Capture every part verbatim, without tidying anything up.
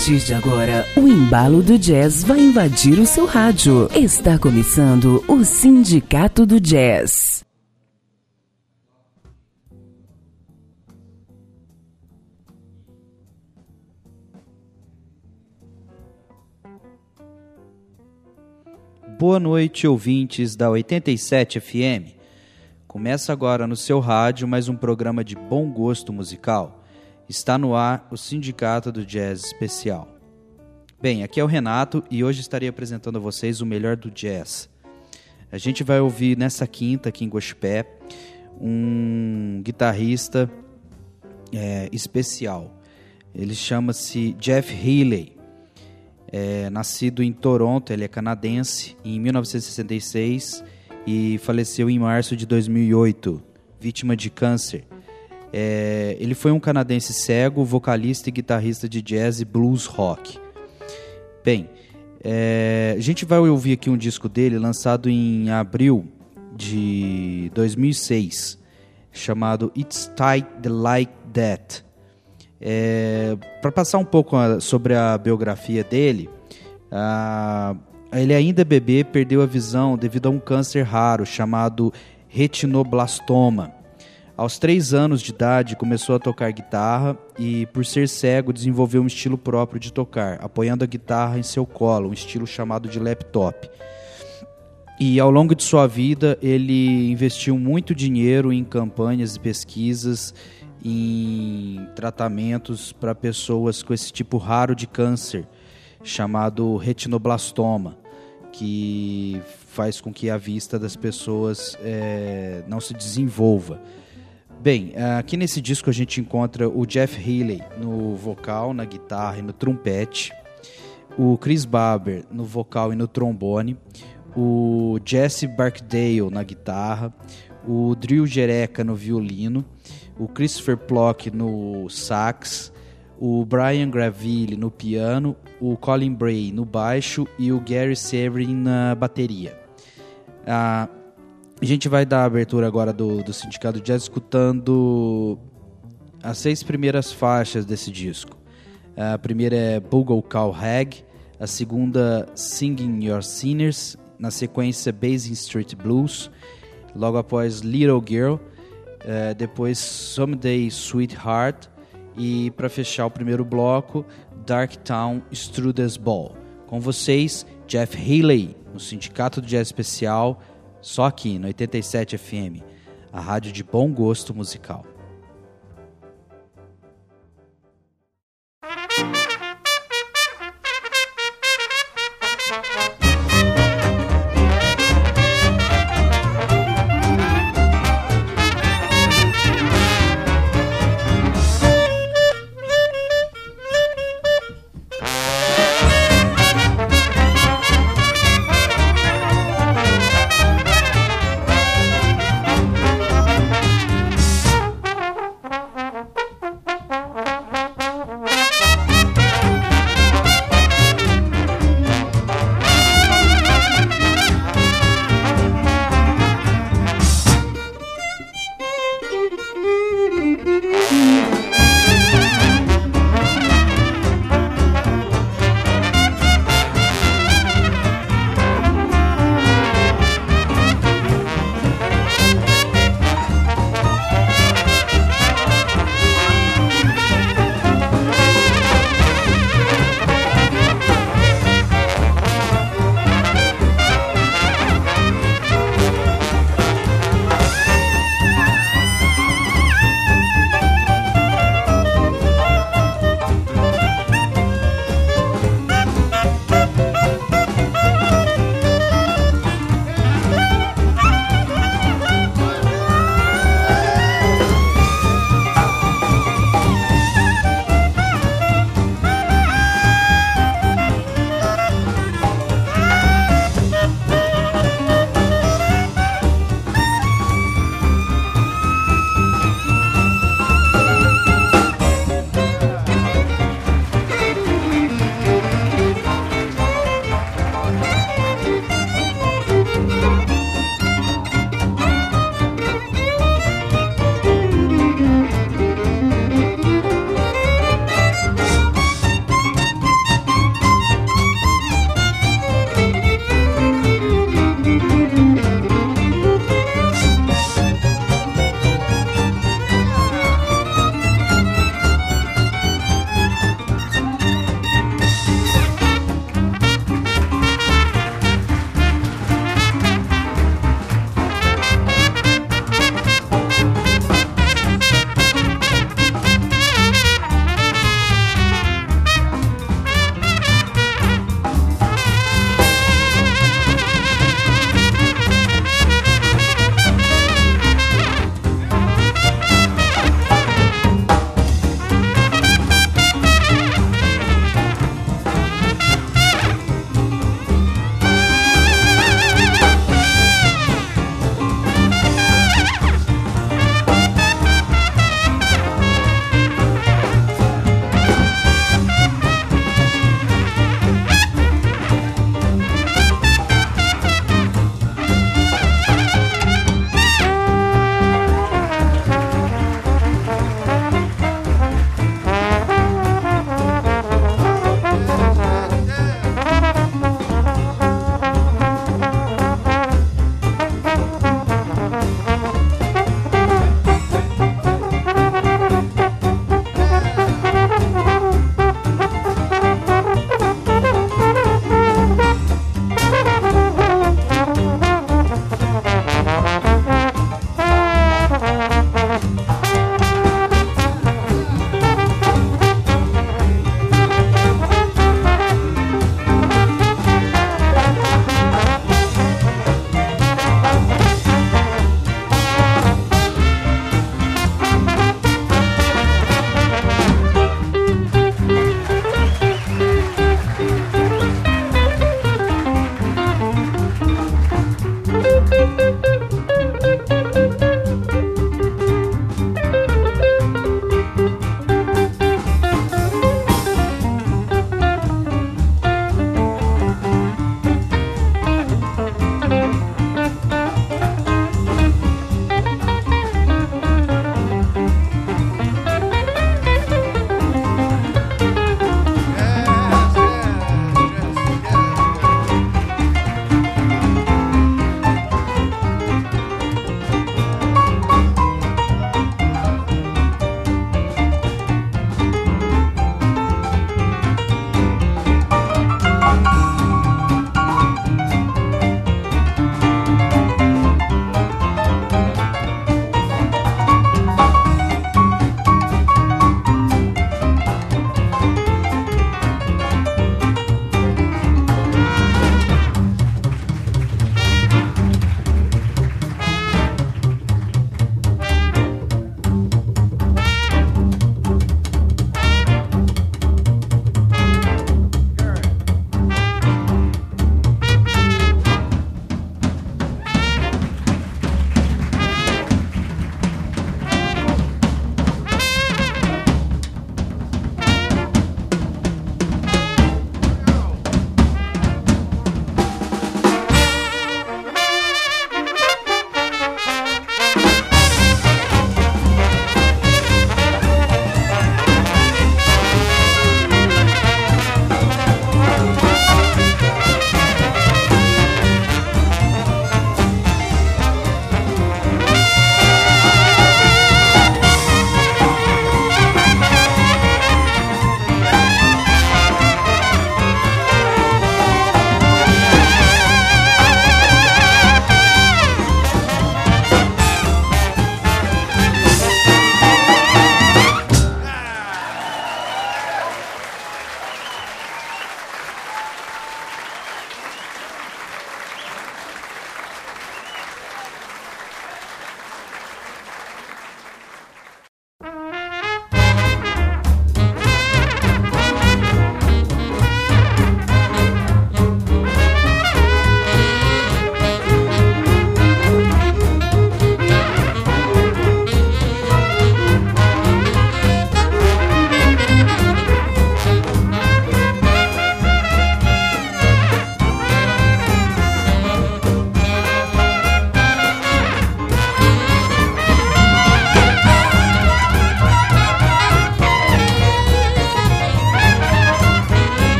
partir de agora, o embalo do jazz vai invadir o seu rádio. Está começando o Sindicato do Jazz. Boa noite, ouvintes da oitenta e sete F M. Começa agora no seu rádio mais um programa de bom gosto musical. Está no ar o Sindicato do Jazz Especial. Bem, aqui é o Renato e hoje estarei apresentando a vocês o melhor do jazz. A gente vai ouvir nessa quinta aqui em Guaxupé um guitarrista é, especial. Ele chama-se Jeff Healey. É, nascido em Toronto, ele é canadense, em mil novecentos e sessenta e seis e faleceu em março de dois mil e oito, vítima de câncer. É, ele foi um canadense cego, vocalista e guitarrista de jazz e blues rock. Bem, é, a gente vai ouvir aqui um disco dele lançado em abril de dois mil e seis, chamado It's Tight Like That. É, para passar um pouco sobre a biografia dele, a, ele ainda bebê perdeu a visão devido a um câncer raro chamado retinoblastoma. Aos três anos de idade começou a tocar guitarra e, por ser cego, desenvolveu um estilo próprio de tocar, apoiando a guitarra em seu colo, um estilo chamado de laptop. E ao longo de sua vida ele investiu muito dinheiro em campanhas e pesquisas, em tratamentos para pessoas com esse tipo raro de câncer, chamado retinoblastoma, que faz com que a vista das pessoas é, não se desenvolva. Bem, aqui nesse disco a gente encontra o Jeff Healey no vocal, na guitarra e no trompete, o Chris Barber no vocal e no trombone, o Jesse Barksdale na guitarra, o Drew Jereca no violino, o Christopher Plock no sax, o Brian Graville no piano, o Colin Bray no baixo e o Gary Severin na bateria. Ah, a gente vai dar a abertura agora do, do Sindicato Jazz escutando as seis primeiras faixas desse disco. A primeira é Bugle Call Hag, a segunda Singing Your Sinners, na sequência Basin Street Blues, logo após Little Girl, uh, depois Someday Sweetheart e, para fechar o primeiro bloco, Dark Town Strudels Ball. Com vocês, Jeff Healey, no Sindicato do Jazz Especial, só aqui no oitenta e sete F M, a rádio de bom gosto musical.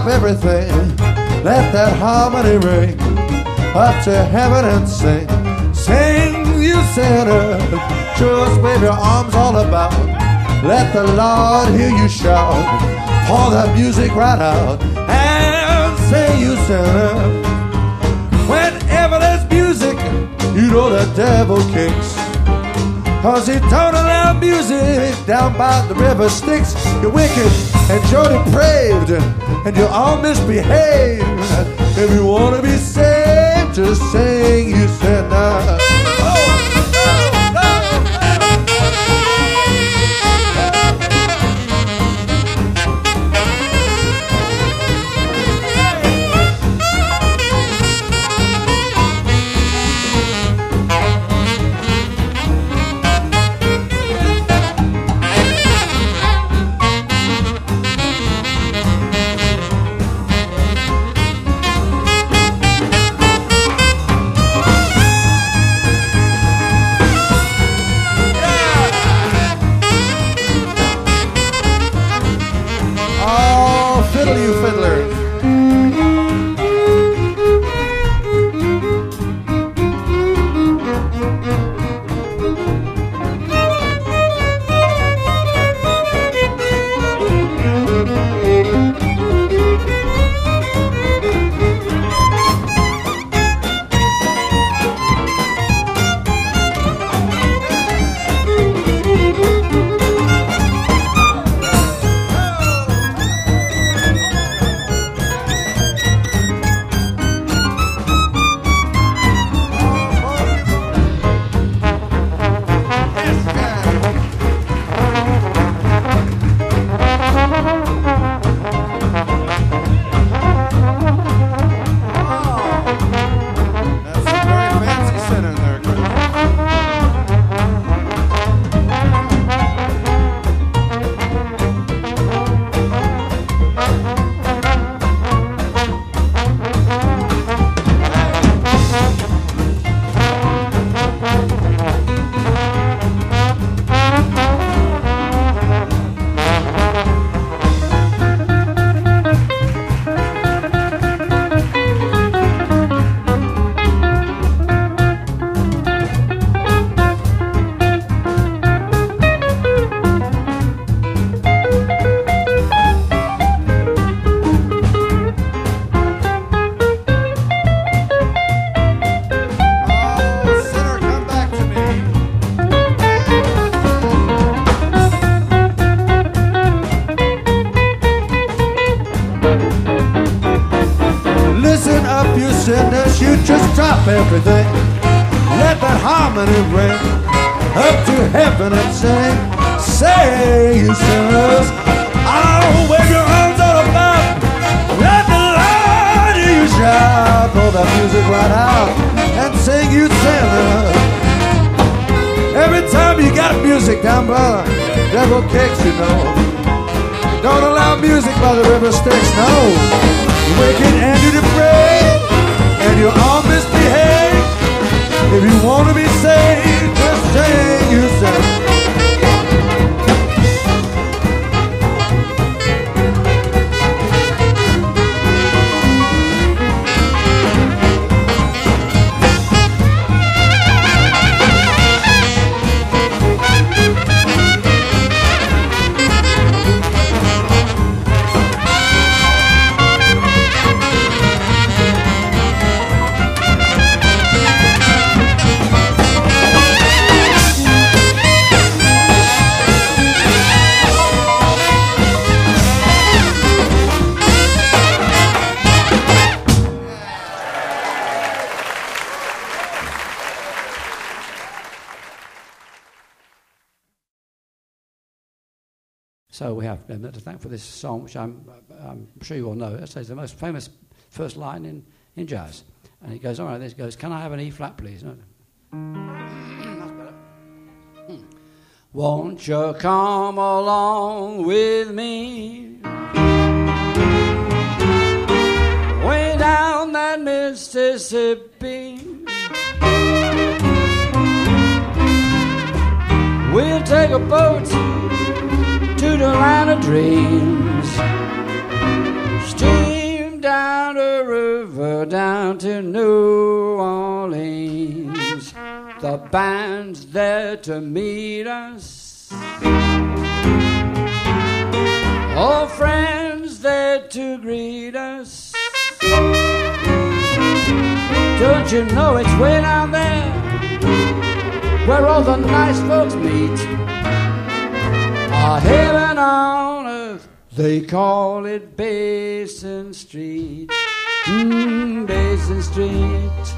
stop everything. Let that harmony ring up to heaven and sing. Sing, you sinner, just wave your arms all about. Let the Lord hear you shout. Pour that music right out and sing, you sinner. Whenever there's music, you know the devil kicks. Cause he don't allow music down by the river Styx. You're wicked and you're depraved and you're all misbehaved. If you want to be saved, just sing, you sinner. Everything, let that harmony ring up to heaven and sing. Say, you sinners, oh, wave your arms all about. Let the Lord hear you shout. Pull that music right out and sing, you sinners. Every time you got music down by the devil kicks, you know. Don't allow music by the river Styx, no. You're wicked and you're depraved and you all misbehave. If you want to be saved, just sing, you say. So we have Emmett to thank for this song, which I'm, I'm sure you all know. It's the most famous first line in, in jazz. And it goes, all right, this goes, can I have an E flat, please? No. That's better. Hmm. Won't you come along with me? Way down that Mississippi. We'll take a boat to the land of dreams. Steam go down to New Orleans. The band's there to meet us. Old friends there to greet us. Don't you know it's way down there where all the nice folks meet? A heaven on earth, they call it Basin Street. Mmm, Basin Street.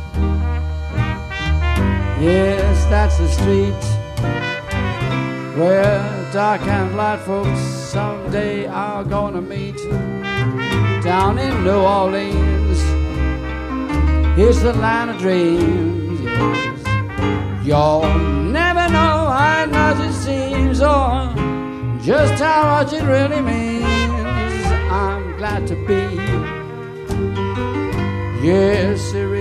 Yes, that's the street where dark and light folks someday are gonna meet. Down in New Orleans, it's the land of dreams, yes. You'll never know how much it seems or just how much it really means. I'm glad to be, yes, sirree,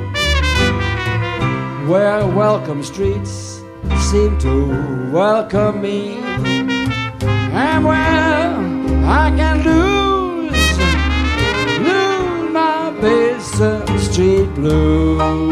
where welcome streets seem to welcome me, and where I can lose, lose my Basin Street blues.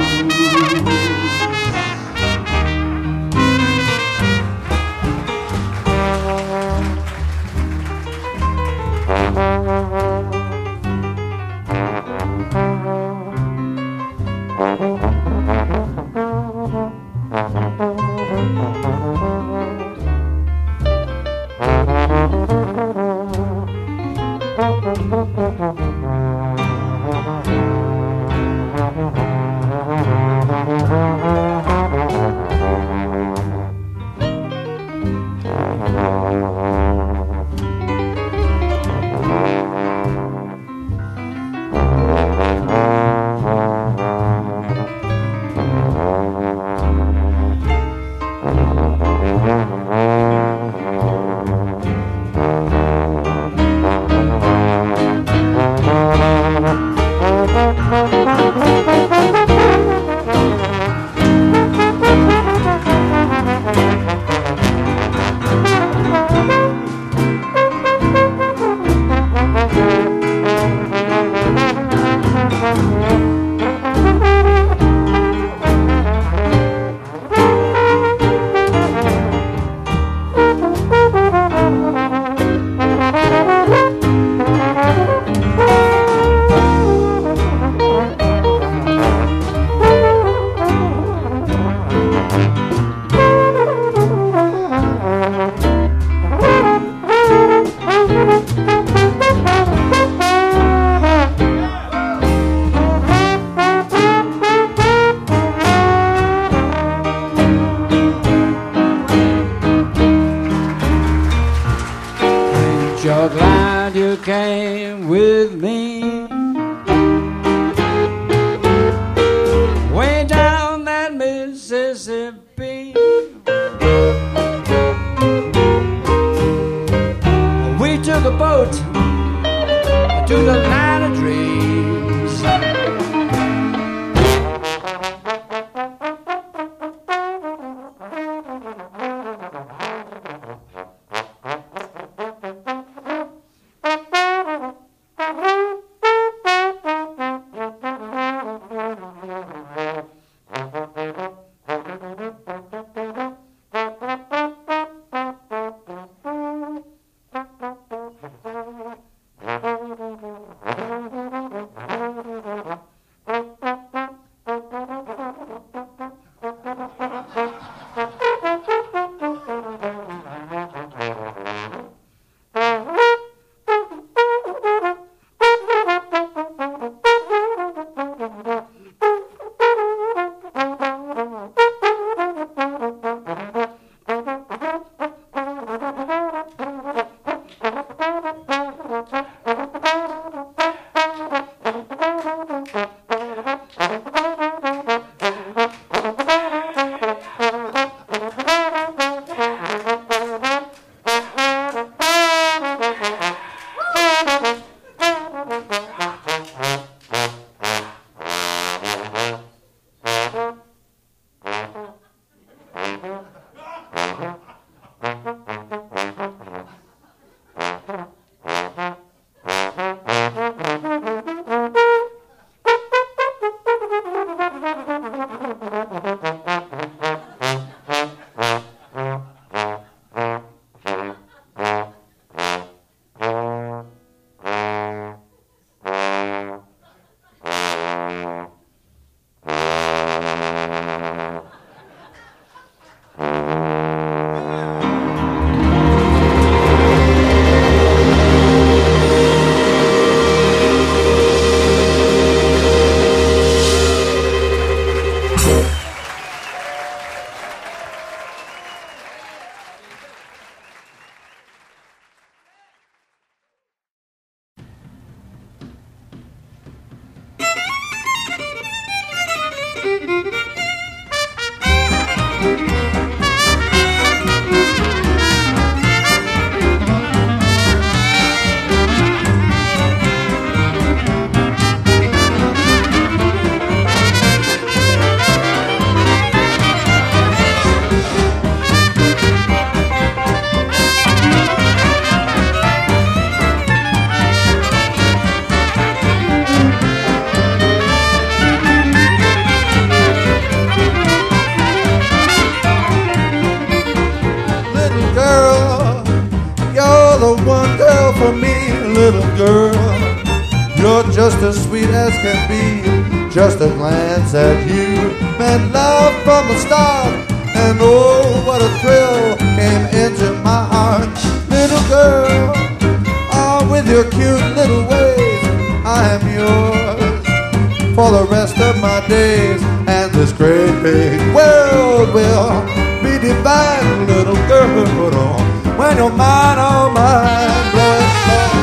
just as sweet as can be. Just a glance at you meant love from the start, and oh, what a thrill came into my heart. Little girl, oh, with your cute little ways, I am yours for the rest of my days, and this great big world will be divine, little girl, when you're mine, oh mine, blood, blood.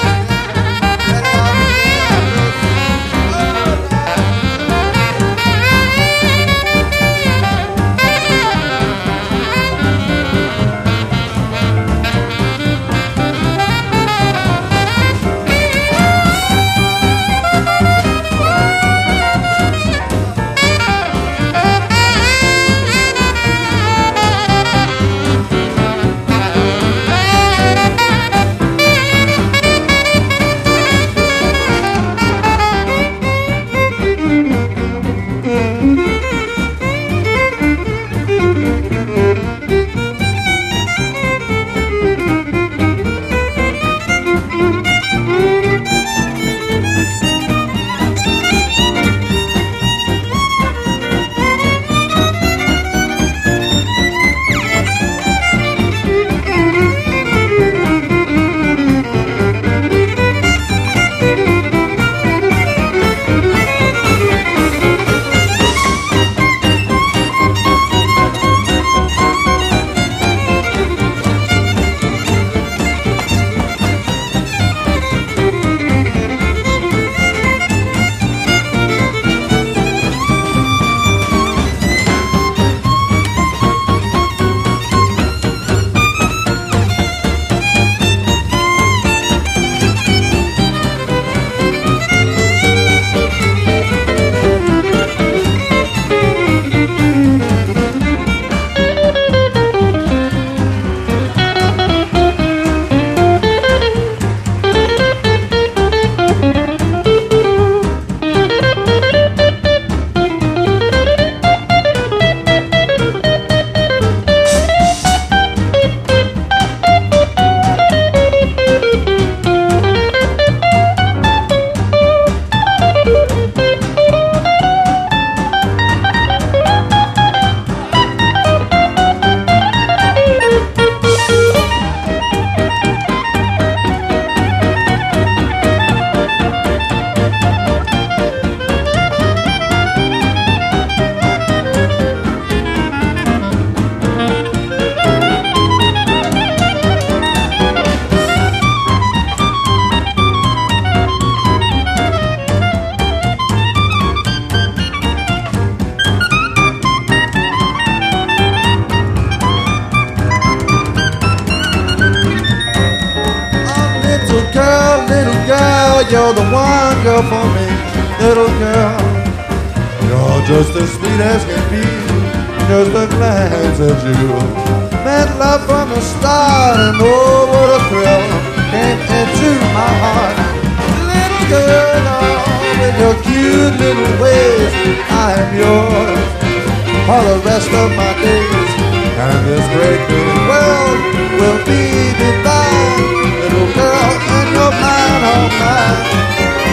You're the one girl for me, little girl. You're just as sweet as can be. Just a glance at you meant love from the start, and oh, what a thrill came into my heart. Little girl, oh, with your cute little ways, I am yours for the rest of my days, and this great big world will be divine. Little girl, and you're mine, oh mine.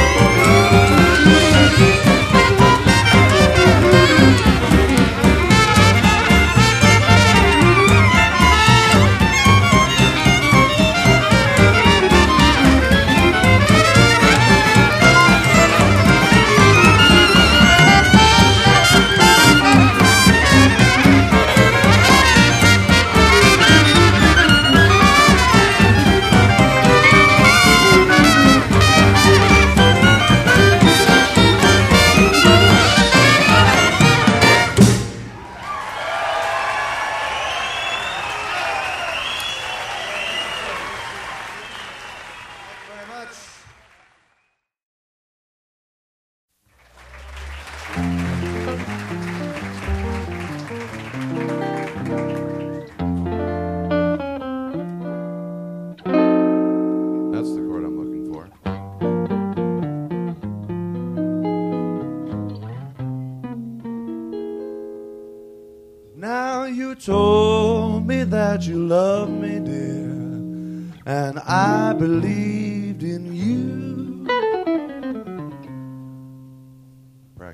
Told me that you love me, dear, and I believed in you.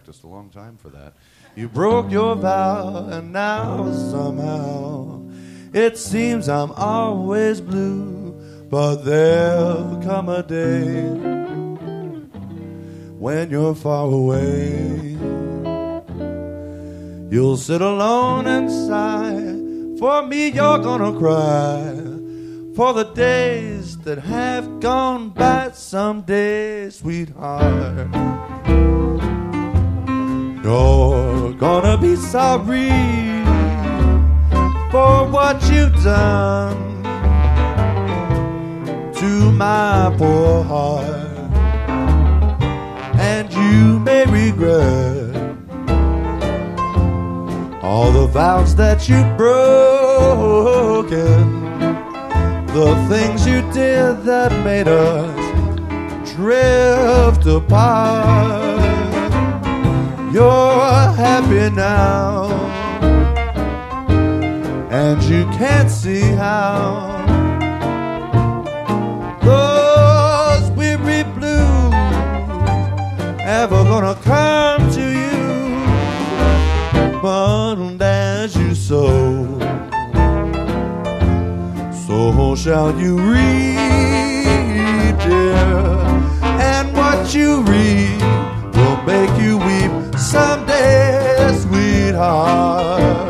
practiced a long time for that. You broke your vow, and now somehow it seems I'm always blue. But there'll come a day when you're far away. You'll sit alone and sigh. For me, you're gonna cry. For the days that have gone by someday, sweetheart. You're gonna be sorry for what you've done to my poor heart, and you may regret all the vows that you've broken, the things you did that made us drift apart. You're happy now, and you can't see how those weary blues ever gonna come to you. But as you sow, so shall you reap, dear. And what you reap will make you weep someday, sweetheart.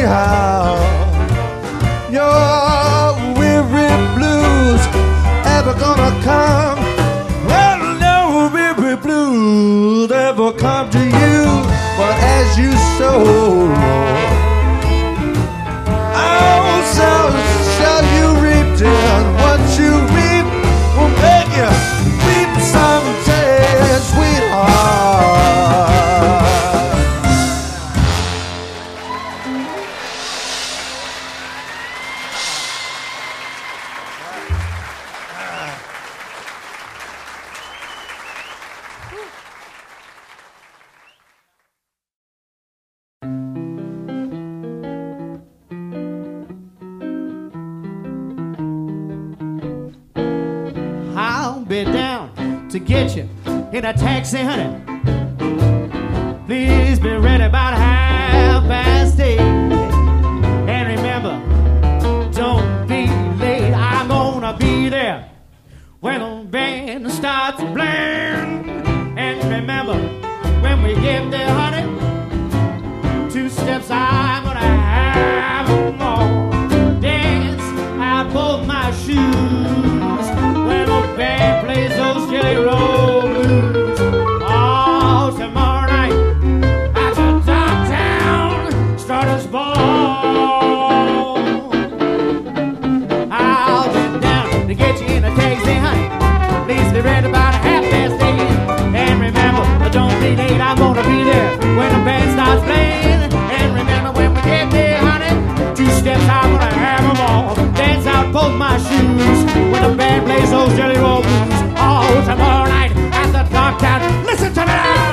sweetheart. Your weary blues ever gonna come? Well, no weary blues ever come to you, but as you sow, oh, so shall you reap, dear. What you reap will make you weep someday, sweetheart. To get you in a taxi, honey. Please be ready about half past eight. And remember, don't be late. I'm gonna be there when the band starts playing. And remember, when we get there, honey, two steps I'm gonna have them all. Dance out both my shoes when the band plays those Jelly Roll blues. Oh, tomorrow night at the downtown Stardust Ball. I'll be down to get you in a taxi, honey. Please be ready about a half past eight. And remember, don't be late, I'm gonna be there when the band starts playing. And remember, when we get there, honey, two steps I'm gonna have them all. Dance out both my shoes when the band plays those Jelly Roll blues. Oh, tomorrow night at the Dogtown. Listen to me now.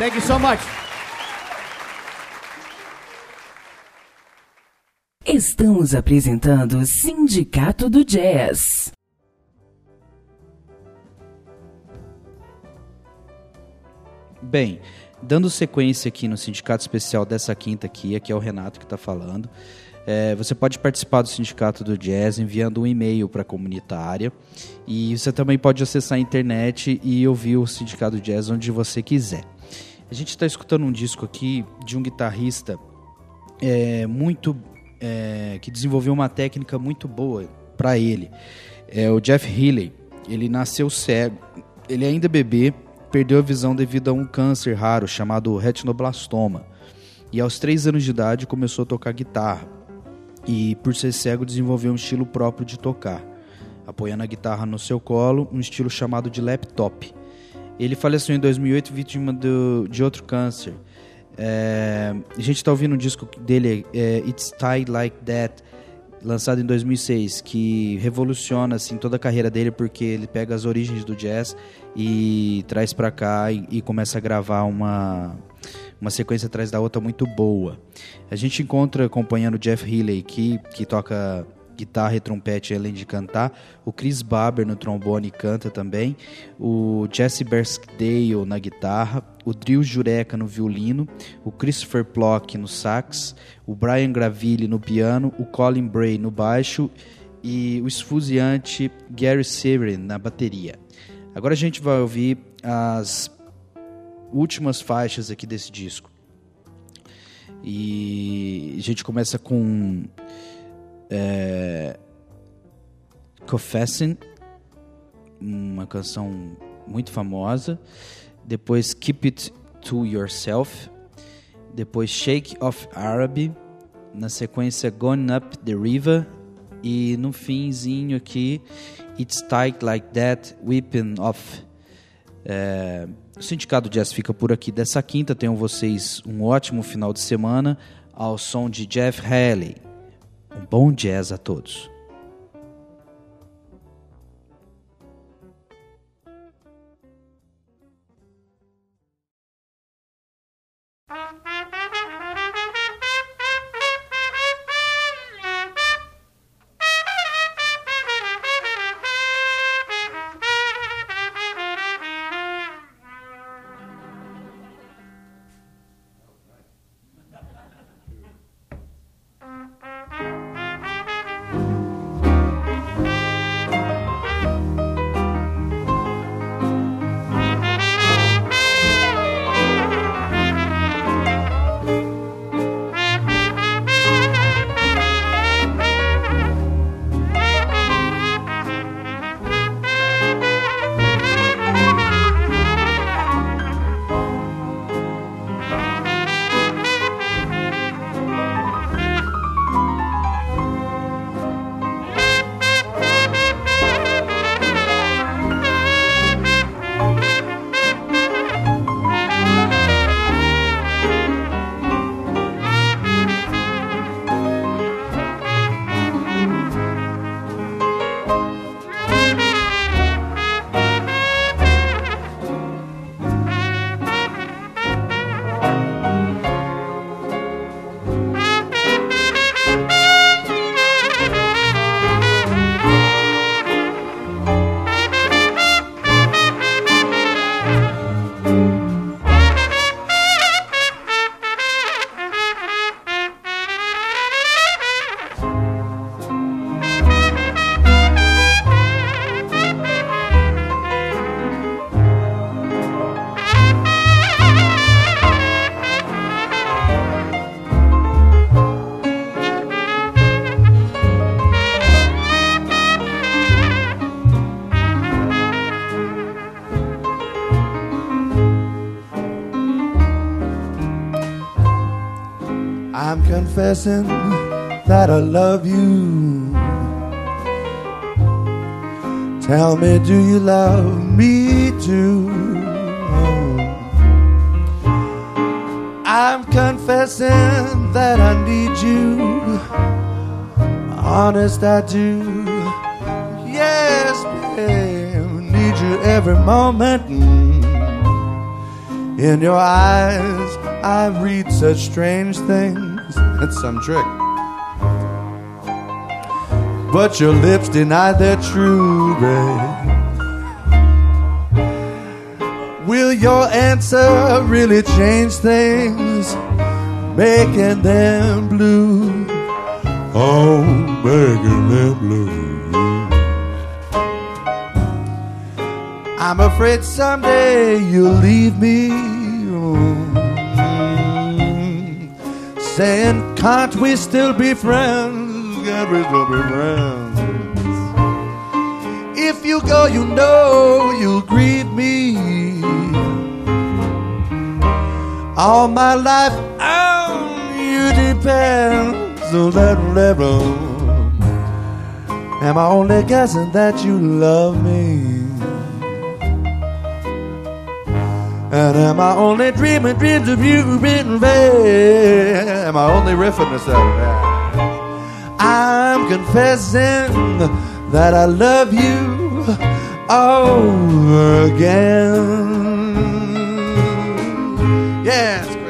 Thank you so much. Estamos apresentando o Sindicato do Jazz. Bem, dando sequência aqui no Sindicato Especial dessa quinta aqui, aqui é o Renato que está falando. É, você pode participar do Sindicato do Jazz enviando um e-mail para a comunitária, e você também pode acessar a internet e ouvir o Sindicato do Jazz onde você quiser. A gente está escutando um disco aqui de um guitarrista é, muito é, que desenvolveu uma técnica muito boa para ele. É o Jeff Healey. Ele nasceu cego, ele ainda é bebê, perdeu a visão devido a um câncer raro chamado retinoblastoma, e aos três anos de idade começou a tocar guitarra. E, por ser cego, desenvolveu um estilo próprio de tocar, apoiando a guitarra no seu colo, um estilo chamado de laptop. Ele faleceu em dois mil e oito, vítima do, de outro câncer. É, a gente está ouvindo um disco dele, é, It's Tied Like That, lançado em dois mil e seis, que revoluciona assim, toda a carreira dele, porque ele pega as origens do jazz e traz para cá e, e começa a gravar uma... uma sequência atrás da outra muito boa. A gente encontra, acompanhando o Jeff Healey, que, que toca guitarra e trompete além de cantar, o Chris Barber no trombone canta também, o Jesse Berskdale na guitarra, o Drew Jureka no violino, o Christopher Plock no sax, o Brian Graville no piano, o Colin Bray no baixo e o esfuziante Gary Severin na bateria. Agora a gente vai ouvir as últimas faixas aqui desse disco. E a gente começa com é, Confessing, uma canção muito famosa. Depois Keep It To Yourself. Depois Shake of Araby. Na sequência Going Up the River. E no finzinho aqui It's Tight Like That, Whipping Off. É, o Sindicato Jazz fica por aqui dessa quinta. Tenham vocês um ótimo final de semana ao som de Jeff Healey. Um bom jazz a todos. I'm confessing that I love you. Tell me, do you love me too? I'm confessing that I need you. Honest, I do. Yes, babe, need you every moment. In your eyes I read such strange things. It's some trick. But your lips deny their truth, babe. Will your answer really change things, making them blue? Oh, making them blue. I'm afraid someday you'll leave me, mm, saying, can't we still be friends? Can't we still be friends? If you go, you know you'll grieve me. All my life on you depends, so that level. Am I only guessing that you love me? And am I only dreaming dreams of you in vain? Am I only riffing this out? I'm confessing that I love you over again. Yes, Chris.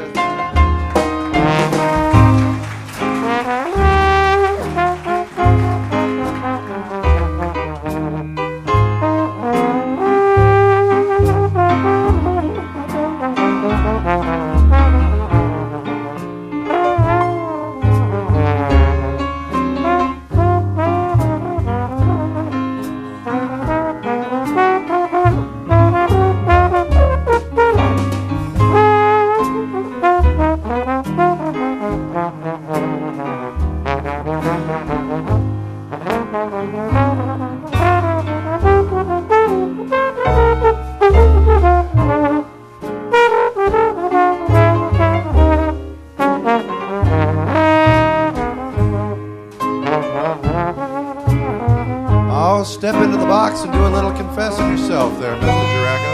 Step into the box and do a little confessing yourself there, Mister Juraka.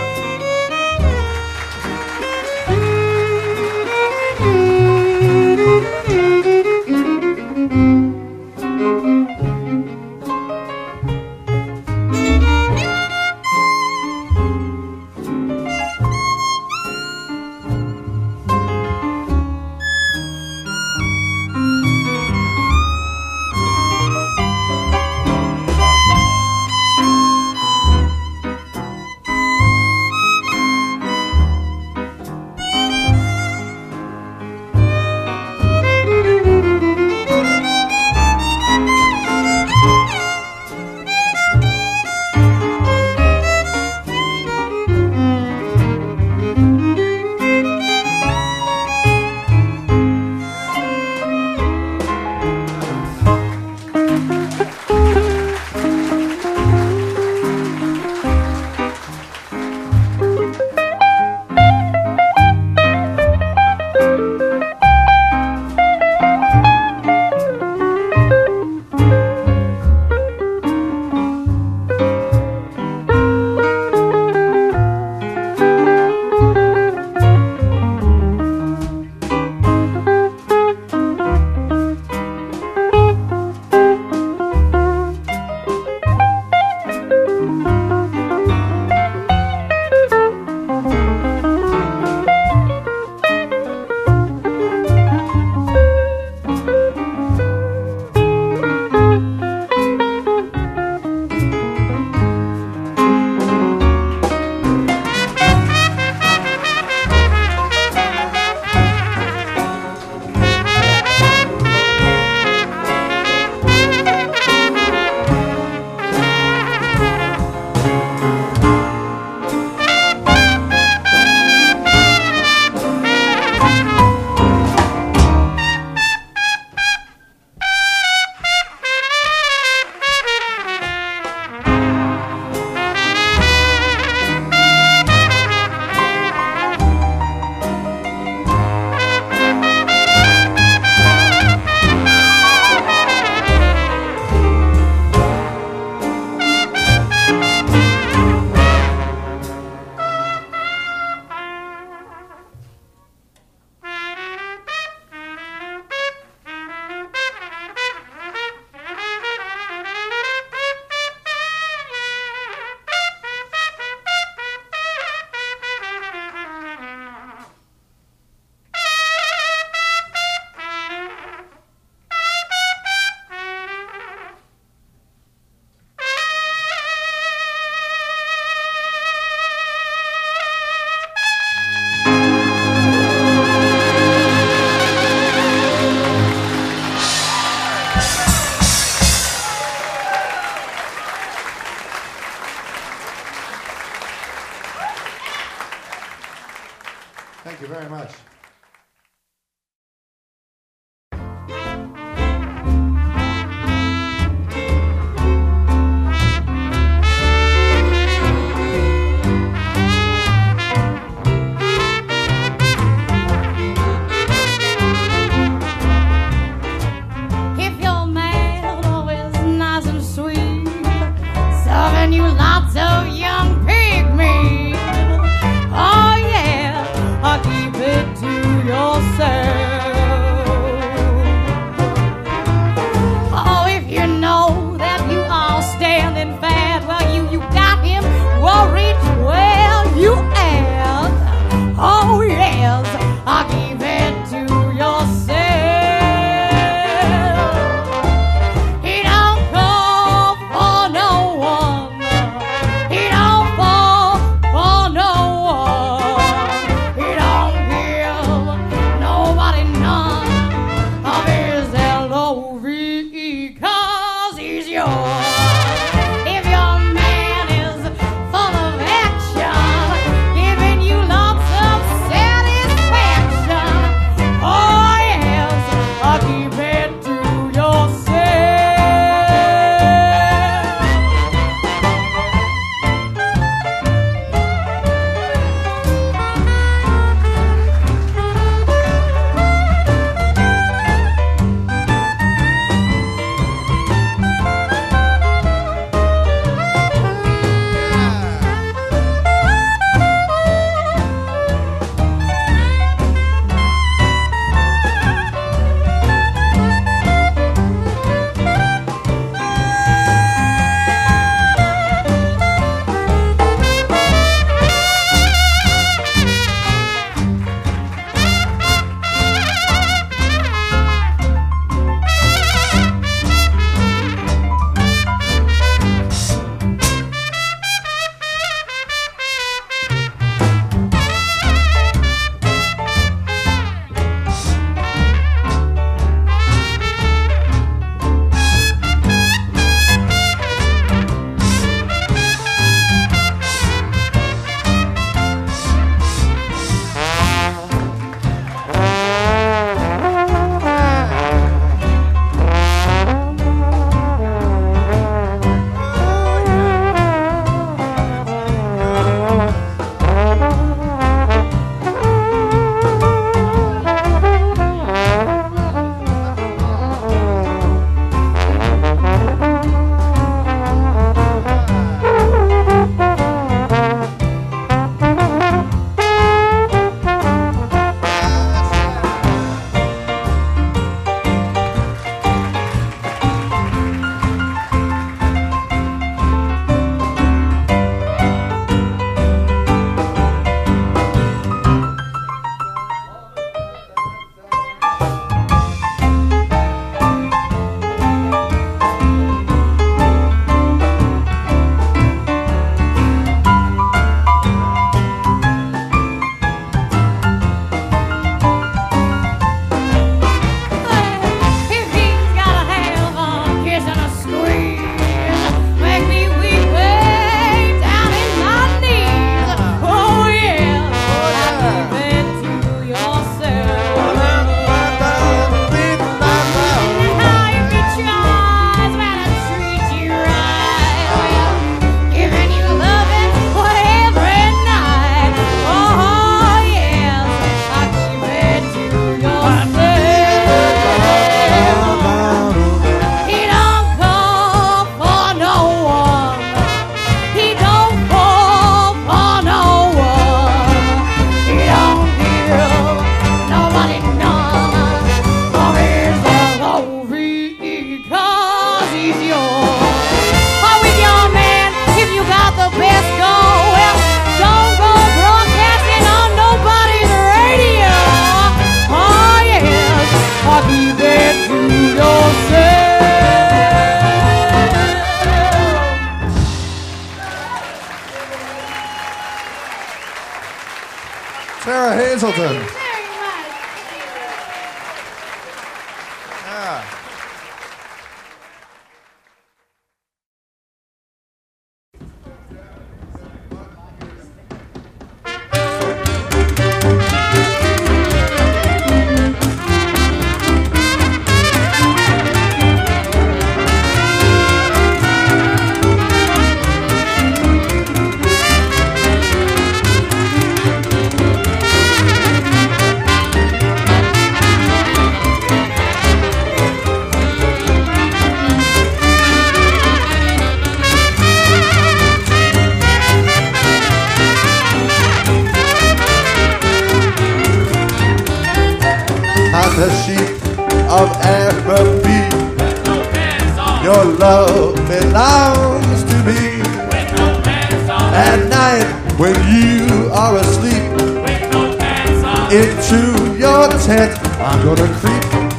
Hamilton. The sheep of Araby, your love belongs to me. At night when you are asleep, into your tent I'm gonna creep.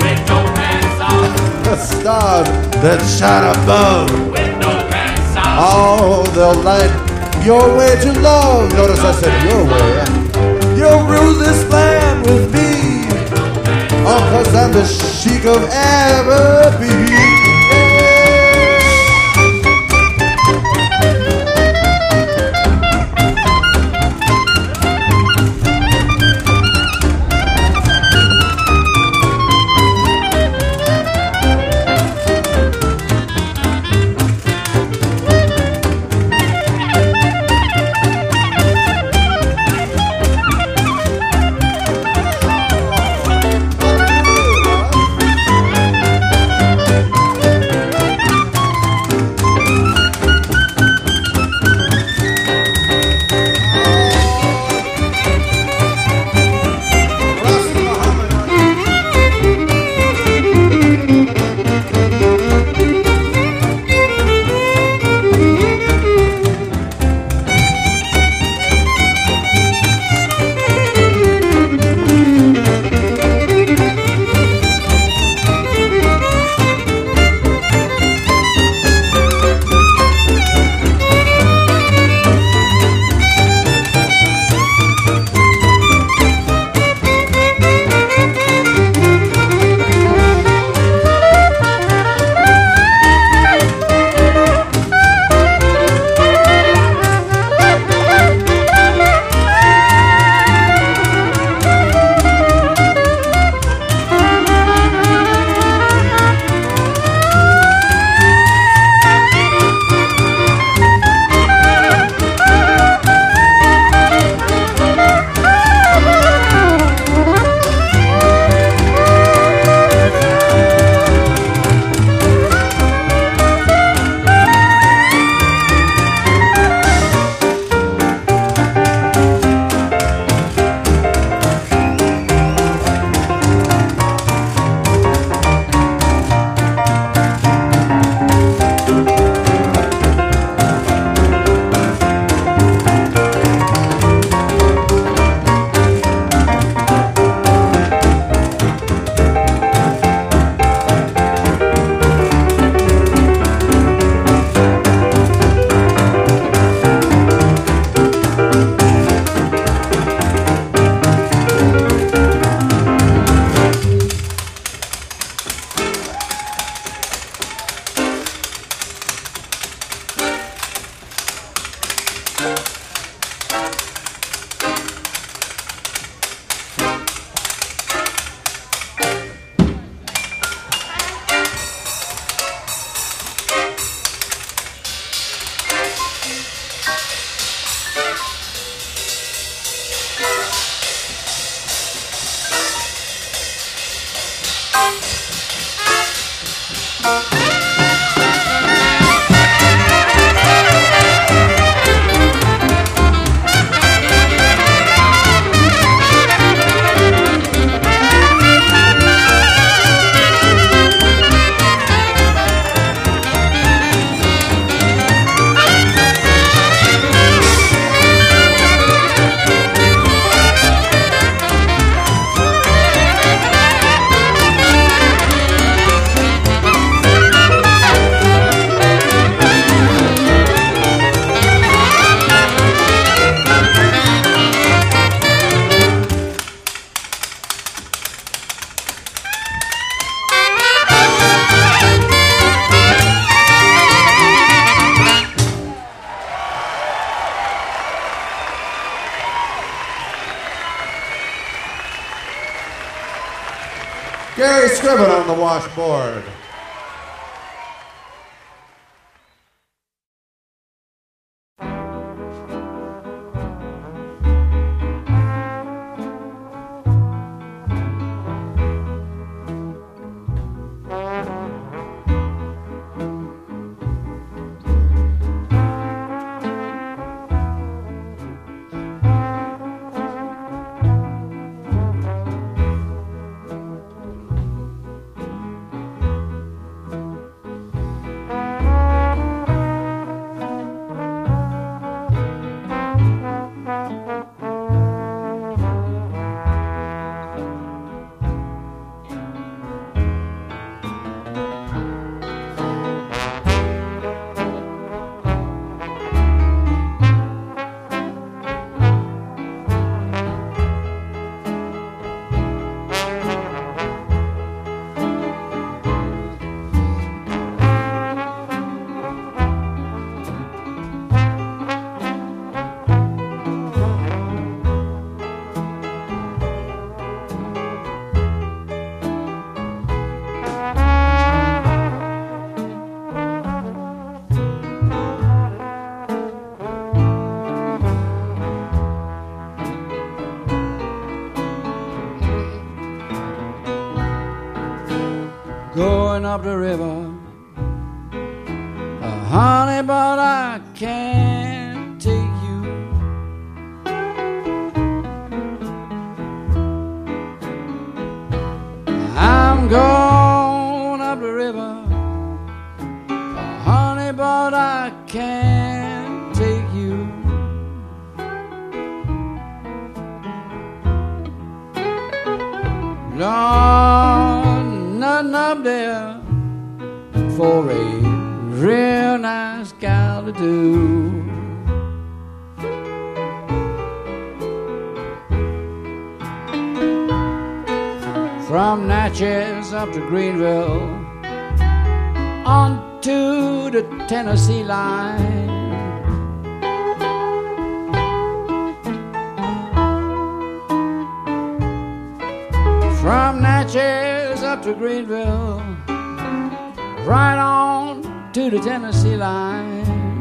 The stars that shine above, all they'll light your way to love. Notice I said your way. You'll rule this land with me. Oh, cause I'm the Sheik of Araby. Jerry Scriven on the washboard. Going up the river, uh, honey, but I can't take you. I'm going up the river, uh, honey, but I can't take you. Lord, nothing up there for a real nice gal to do. From Natchez up to Greenville, on to the Tennessee line. From Natchez up to Greenville, right on to the Tennessee line.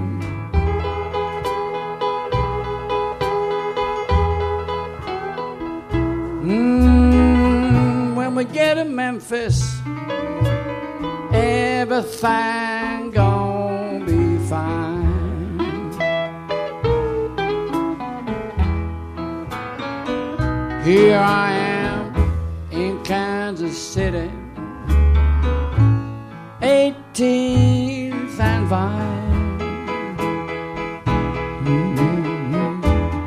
Mm, when we get to Memphis, everything gonna be fine. Here I am in Kansas City, eighteenth and Vine. Mm-hmm.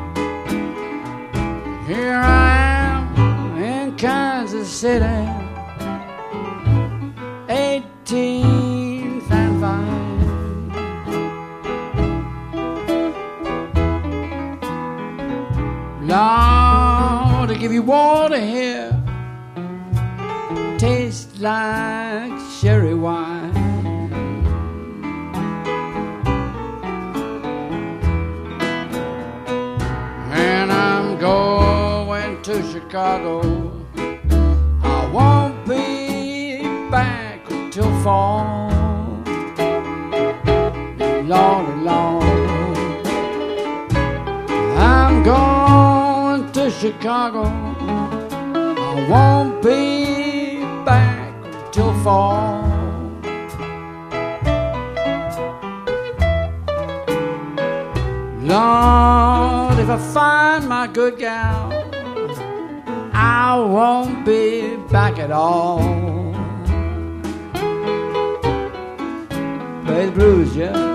Here I am in Kansas City, eighteenth and Vine. Lord, to give you water here tastes like sherry wine. And I'm going to Chicago. I won't be back till fall. Lordy, Lord, I'm going to Chicago. I won't be back till fall. Lord, if I find my good gal, I won't be back at all. Play the blues, yeah.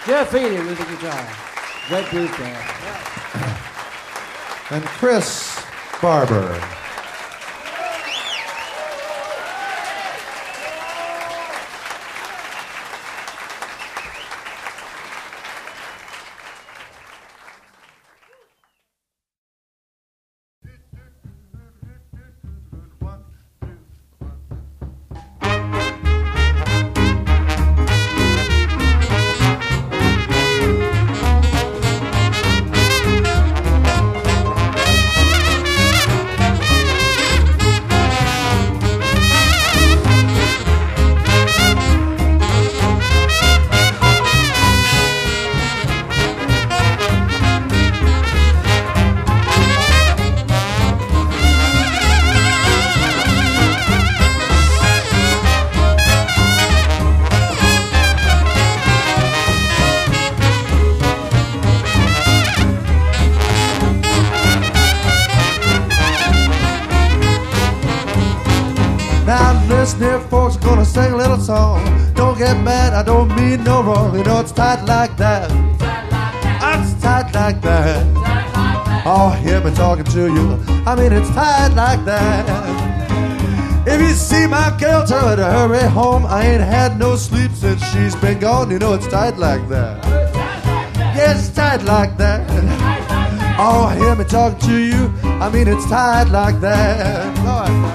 Jeff Healey with the guitar. Great group there. And Chris Barber. Here folks are gonna sing a little song. Don't get mad, I don't mean no wrong. You know it's tight like that. It's tight like that. Oh, hear me talking to you. I mean it's tight like that. If you see my girl, tell her to hurry home. I ain't had no sleep since she's been gone. You know it's tight like that. Yes, it's tight like that. Oh, hear me talking to you. I mean it's tight like that. Lord.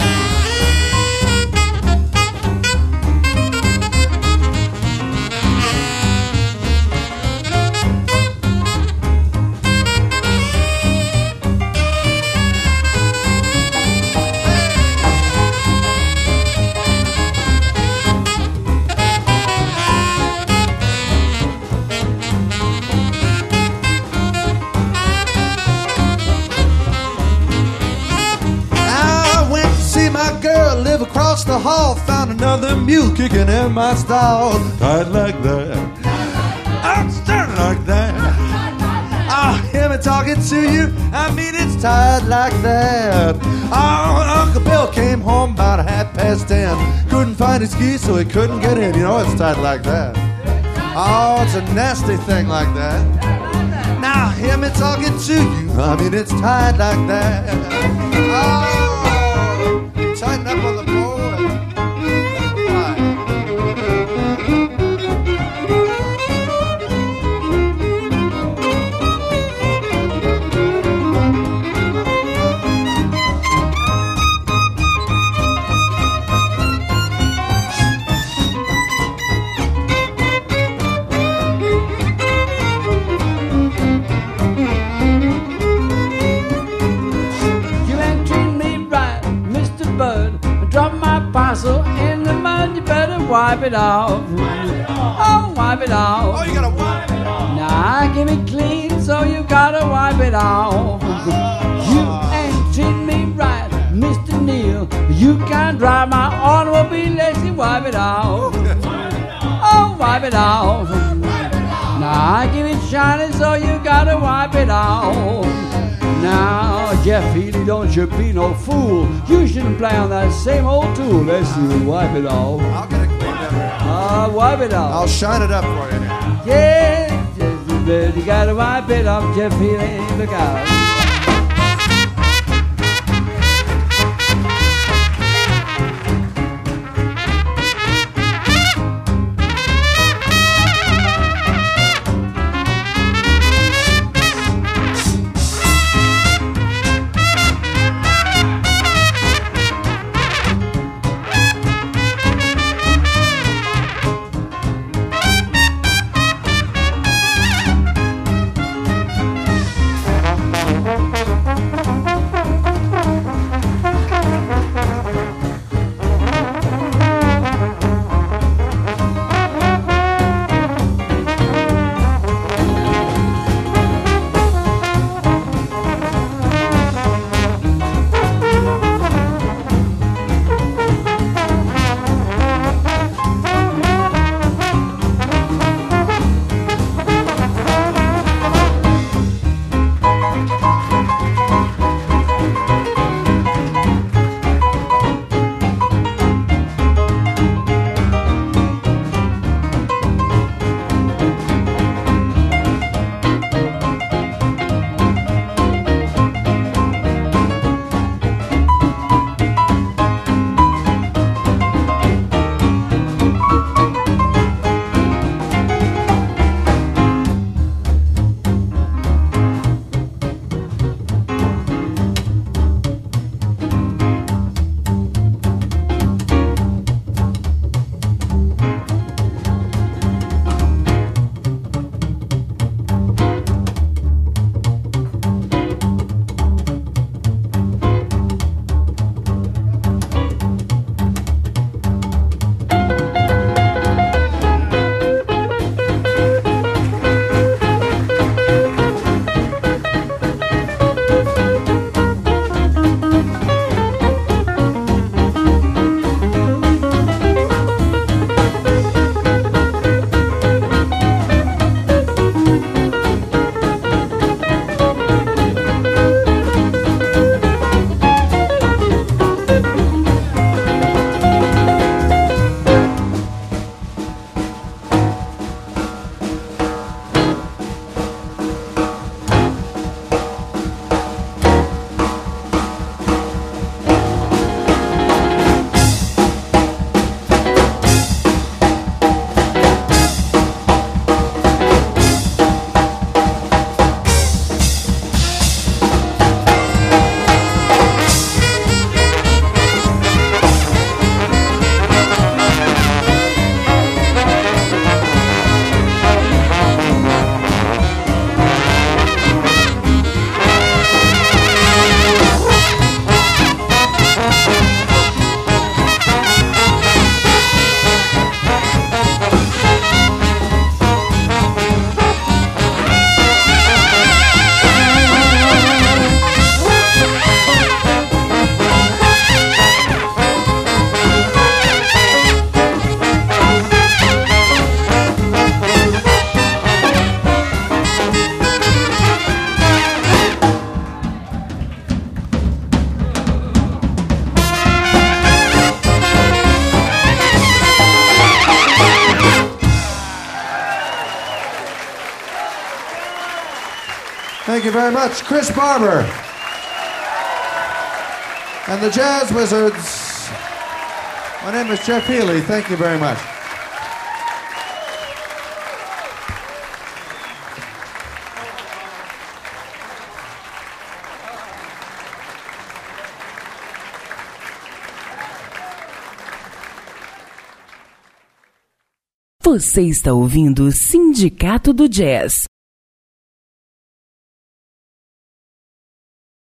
Across the hall, found another mule kicking in my stall. Tight like that, I'm starting like that. Oh, hear me talking to you. I mean it's tight like that. Oh, Uncle Bill came home about a half past ten. Couldn't find his keys, so he couldn't get in. You know it's tight like that. Oh, it's a nasty thing like that. Now hear me talking to you. I mean it's tight like that. Oh, tighten up on the pole. In the mud, you better wipe it off. Oh, wipe it off. Oh, you gotta wipe it off. Nah, give me clean, so you gotta wipe it off. You ain't treating me right, Mister Neal. You can't drive my automobile unless you wipe it off. Oh, wipe it off. Nah, give it shiny, so you gotta wipe it off. Now, Jeff Healey, don't you be no fool. You shouldn't play on that same old tool. Let's see you wipe it off. I'll get it cleaned up here. Ah, uh, wipe it off. I'll shine it up for you now. Yeah, yes, you gotta wipe it off, Jeff Healey. Look out. Thank you very much, Chris Barber. And the Jazz Wizards. My name is Jeff Healey. Thank you very much. Você está ouvindo o Sindicato do Jazz.